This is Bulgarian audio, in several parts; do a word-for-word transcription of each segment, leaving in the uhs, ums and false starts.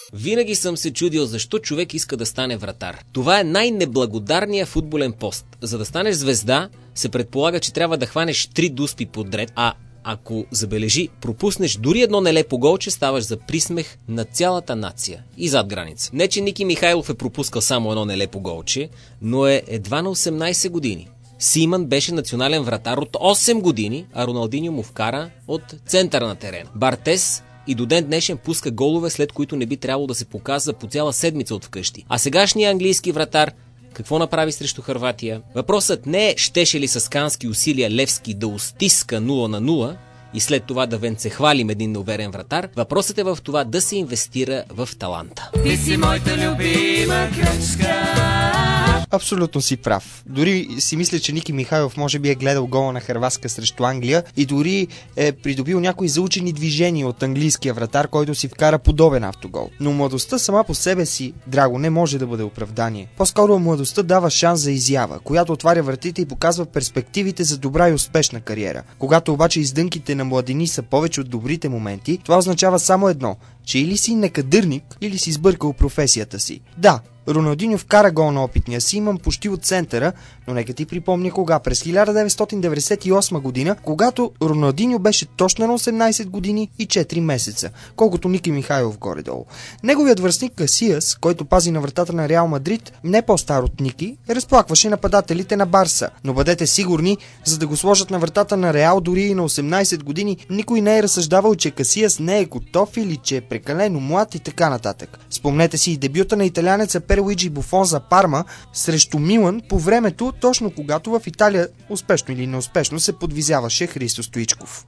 Винаги съм се чудил защо човек иска да стане вратар. Това е най-неблагодарният футболен пост. За да станеш звезда, се предполага, че трябва да хванеш три дуспи подред, а ако, забележи, пропуснеш дори едно нелепо голче, ставаш за присмех на цялата нация и зад граница. Не, че Ники Михайлов е пропускал само едно нелепо голче, но е едва на осемнайсет години. Симън беше национален вратар от осем години, а Роналдиньо му вкара от центъра на терена. Бартес и до ден днешен пуска голове, след които не би трябвало да се показва по цяла седмица от вкъщи. А сегашният английски вратар какво направи срещу Хърватия? Въпросът не е щеше ли с кански усилия Левски да устиска нула на нула и след това да венцехвалим един неуверен вратар. Въпросът е в това да се инвестира в таланта. Ти си моята любима кръчка. Абсолютно си прав. Дори си мисля, че Ники Михайлов може би е гледал гола на Хърватска срещу Англия и дори е придобил някои заучени движения от английския вратар, който си вкара подобен автогол. Но младостта сама по себе си, драго, не може да бъде оправдание. По-скоро младостта дава шанс за изява, която отваря вратите и показва перспективите за добра и успешна кариера. Когато обаче издънките на младини са повече от добрите моменти, това означава само едно, че или си некадърник, или си сбъркал професията си. Да, Роналдиньо вкара гол на опитния Симън почти от центъра, но нека ти припомня кога. През хиляда деветстотин деветдесет и осма година, когато Роналдиньо беше точно на осемнайсет години и четири месеца, колкото Ники Михайлов горе-долу. Неговият връстник Касиас, който пази на вратата на Реал Мадрид, не по-стар от Ники, разплакваше нападателите на Барса. Но бъдете сигурни, за да го сложат на вратата на Реал дори и на осемнайсет години, никой не е разсъждавал, че Касиас не е готов или че е прекалено млад и така нататък. Спомнете си и дебюта на италианеца Луиджи Буфон за Парма срещу Милан по времето, точно когато в Италия успешно или неуспешно се подвизяваше Христо Стоичков.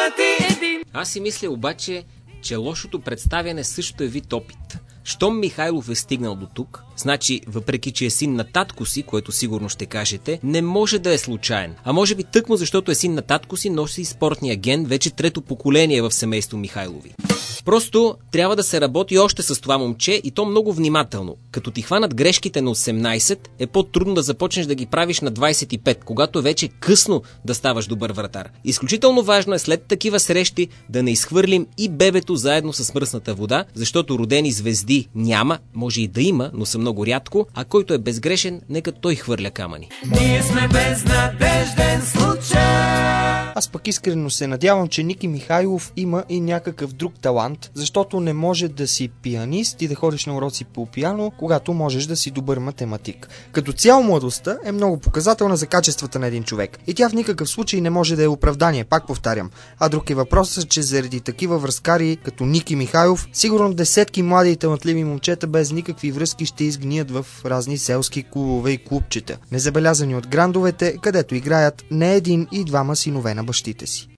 Аз си мисля обаче, че лошото представяне също е вид опит. Щом Михайлов е стигнал до тук, значи, въпреки че е син на татко си, което сигурно ще кажете, не може да е случайен. А може би тъкмо защото е син на татко си, носи и спортния ген, вече трето поколение в семейство Михайлови. Просто трябва да се работи още с това момче и то много внимателно. Като ти хванат грешките на осемнайсет, е по-трудно да започнеш да ги правиш на двайсет и пет, когато е вече късно да ставаш добър вратар. Изключително важно е след такива срещи да не изхвърлим и бебето заедно с мръсната вода, защото родени звезди няма, може и да има, но са много рядко, а който е безгрешен, нека той хвърля камъни. Ние сме безнадежден случай. Аз пък искрено се надявам, че Ники Михайлов има и някакъв друг талант, защото не може да си пианист и да ходиш на уроци по пиано, когато можеш да си добър математик. Като цяло младостта е много показателна за качествата на един човек и тя в никакъв случай не може да е оправдание, пак повтарям. А друг е въпросът, че заради такива връзкари като Ники Михайлов, сигурно десетки млади и талантливи момчета без никакви връзки ще изгният в разни селски клубове и клубчета, незабелязани от грандовете, където играят не един и двама синове на бащите си.